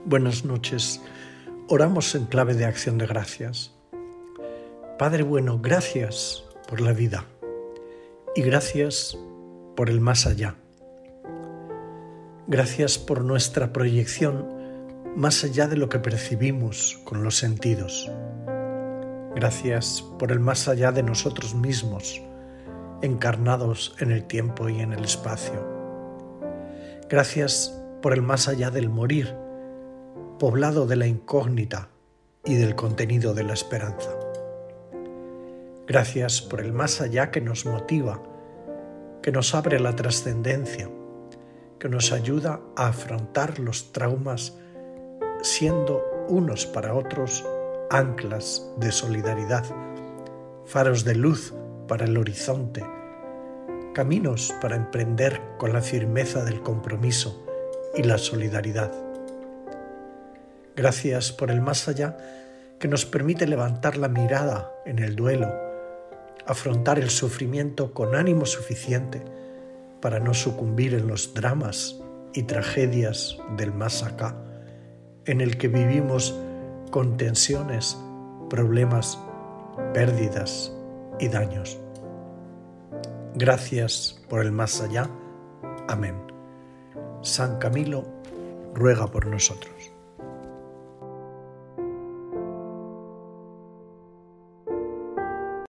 Buenas noches. Oramos en clave de acción de gracias. Padre bueno, gracias por la vida y gracias por el más allá. Gracias por nuestra proyección más allá de lo que percibimos con los sentidos. Gracias por el más allá de nosotros mismos, encarnados en el tiempo y en el espacio. Gracias por el más allá del morir, poblado de la incógnita y del contenido de la esperanza. Gracias por el más allá que nos motiva, que nos abre la trascendencia, que nos ayuda a afrontar los traumas siendo unos para otros anclas de solidaridad, faros de luz para el horizonte, caminos para emprender con la firmeza del compromiso y la solidaridad. Gracias por el más allá que nos permite levantar la mirada en el duelo, afrontar el sufrimiento con ánimo suficiente para no sucumbir en los dramas y tragedias del más acá, en el que vivimos con tensiones, problemas, pérdidas y daños. Gracias por el más allá. Amén. San Camilo ruega por nosotros.